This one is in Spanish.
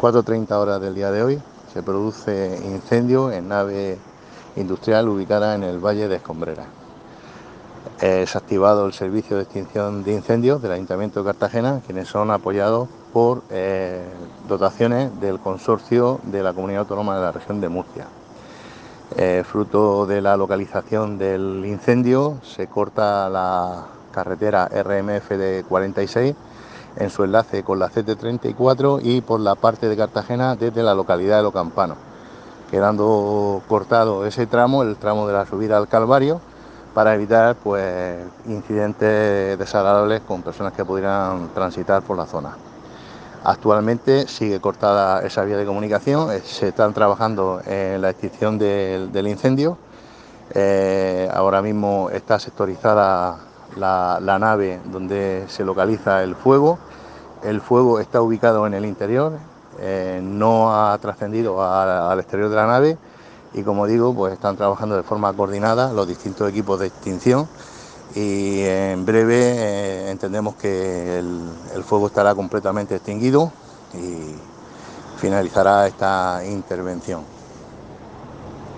4:30 horas del día de hoy se produce incendio en nave industrial ubicada en el Valle de Escombrera. Es activado el servicio de extinción de incendios del Ayuntamiento de Cartagena, quienes son apoyados por dotaciones del consorcio de la Comunidad Autónoma de la Región de Murcia. Fruto de la localización del incendio, se corta la carretera RMF de 46 en su enlace con la CT34 y por la parte de Cartagena desde la localidad de Los Campanos, quedando cortado ese tramo, el tramo de la subida al Calvario, para evitar incidentes desagradables con personas que pudieran transitar por la zona. Actualmente sigue cortada esa vía de comunicación, se están trabajando en la extinción del incendio. Ahora mismo está sectorizada la nave donde se localiza el fuego. El fuego está ubicado en el interior, no ha trascendido al exterior de la nave y, como digo, pues están trabajando de forma coordinada los distintos equipos de extinción y en breve entendemos que el fuego estará completamente extinguido y finalizará esta intervención.